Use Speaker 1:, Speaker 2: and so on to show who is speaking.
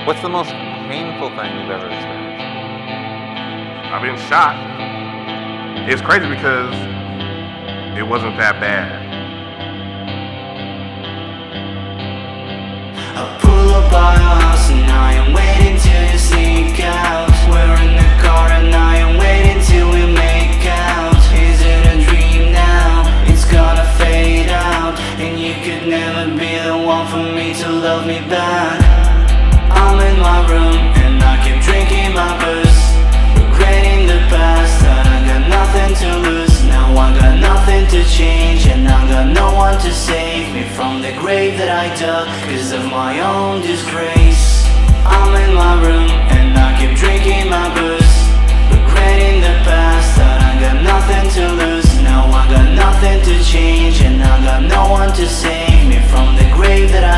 Speaker 1: What's the most painful thing you've ever experienced?
Speaker 2: I've been shot. It's crazy because it wasn't that bad.
Speaker 3: I pull up by your house and I am waiting till you sneak out. We're in the car and I am waiting till we make out. Is it a dream now? It's gonna fade out, and you could never be the one for me to love me back. I'm in my room and I keep drinking my booze, regretting the past, that I got nothing to lose. Now I got nothing to change, and I got no one to save me from the grave that I dug cause of my own disgrace. I'm in my room and I keep drinking my booze, regretting the past, that I got nothing to lose. Now I got nothing to change, and I got no one to save me from the grave that I